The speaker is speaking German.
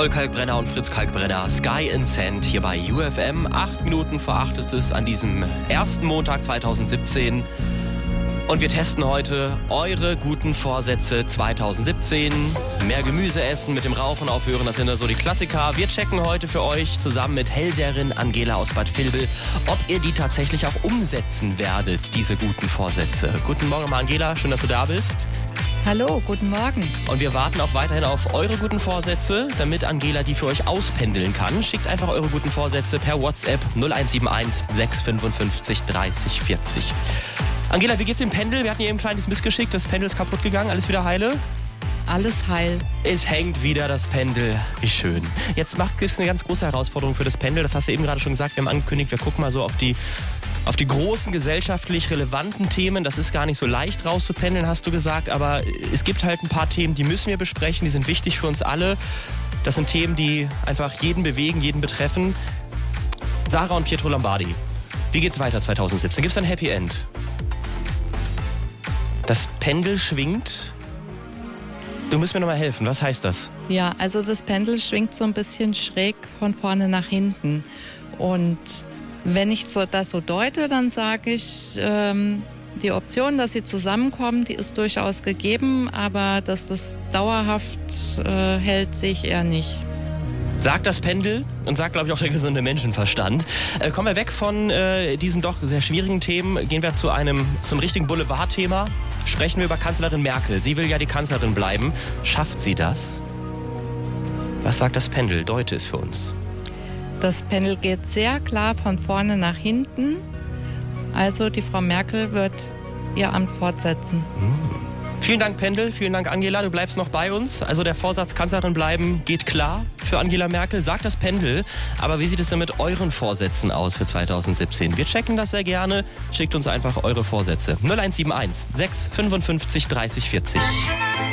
Paul Kalkbrenner und Fritz Kalkbrenner, Sky and Sand hier bei UFM. 8 Minuten vor 8 ist es an diesem ersten Montag 2017. Und wir testen heute eure guten Vorsätze 2017. Mehr Gemüse essen, mit dem Rauchen aufhören, das sind ja so die Klassiker. Wir checken heute für euch zusammen mit Hellseherin Angela aus Bad Vilbel, ob ihr die tatsächlich auch umsetzen werdet, diese guten Vorsätze. Guten Morgen mal Angela, schön, dass du da bist. Hallo, guten Morgen. Und wir warten auch weiterhin auf eure guten Vorsätze, damit Angela die für euch auspendeln kann. Schickt einfach eure guten Vorsätze per WhatsApp 0171 655 30 40. Angela, wie geht's dem Pendel? Wir hatten hier eben ein kleines Missgeschick, das Pendel ist kaputt gegangen, alles wieder heile? Alles heil. Es hängt wieder das Pendel. Wie schön. Jetzt gibt es eine ganz große Herausforderung für das Pendel. Das hast du eben gerade schon gesagt. Wir haben angekündigt, wir gucken mal so auf die großen gesellschaftlich relevanten Themen. Das ist gar nicht so leicht rauszupendeln, hast du gesagt. Aber es gibt halt ein paar Themen, die müssen wir besprechen. Die sind wichtig für uns alle. Das sind Themen, die einfach jeden bewegen, jeden betreffen. Sarah und Pietro Lombardi. Wie geht's weiter 2017? Gibt es ein Happy End? Das Pendel schwingt. Du musst mir noch mal helfen. Was heißt das? Ja, also das Pendel schwingt so ein bisschen schräg von vorne nach hinten. Und wenn ich das so deute, dann sage ich, die Option, dass sie zusammenkommen, die ist durchaus gegeben, aber dass das dauerhaft hält, sehe ich eher nicht. Sagt das Pendel und sagt, glaube ich, auch der gesunde Menschenverstand. Kommen wir weg von diesen doch sehr schwierigen Themen, gehen wir zum richtigen Boulevardthema. Sprechen wir über Kanzlerin Merkel. Sie will ja die Kanzlerin bleiben. Schafft sie das? Was sagt das Pendel? Deute es für uns. Das Pendel geht sehr klar von vorne nach hinten. Also die Frau Merkel wird ihr Amt fortsetzen. Vielen Dank, Pendel. Vielen Dank, Angela. Du bleibst noch bei uns. Also der Vorsatz Kanzlerin bleiben geht klar für Angela Merkel. Sagt das Pendel. Aber wie sieht es denn mit euren Vorsätzen aus für 2017? Wir checken das sehr gerne. Schickt uns einfach eure Vorsätze. 0171 655 30 40.